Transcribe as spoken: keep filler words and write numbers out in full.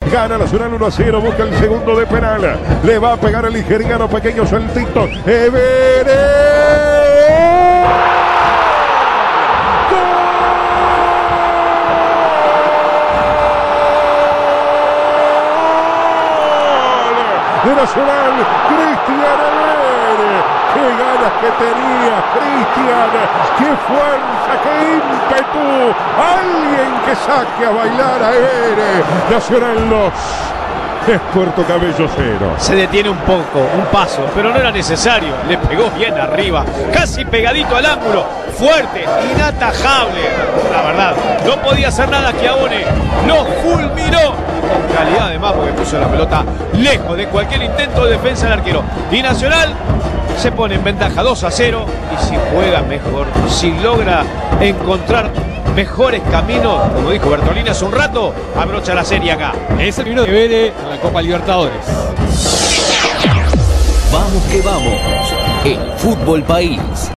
Gana Nacional uno a cero. Busca el segundo de penal. Le va a pegar el nigeriano. Pequeño saltito. Everett. De Nacional, Cristian Everett. Qué ganas que tenía Cristian, qué fuerza, qué ímpetu. Alguien que saque a bailar a Everett. Nacional dos, es Puerto Cabello cero. Se detiene un poco, un paso, pero no era necesario. Le pegó bien arriba, casi pegadito al ángulo. Fuerte, inatajable. La verdad, no podía hacer nada que Abone lo fulminó. Con calidad además, porque puso la pelota lejos de cualquier intento de defensa del arquero. Y Nacional se pone en ventaja dos a cero. Y si juega mejor, si logra encontrar mejores caminos, como dijo Bertolini hace un rato, abrocha la serie acá. Es el vino que vele en la Copa Libertadores. Vamos que vamos, el Fútbol País.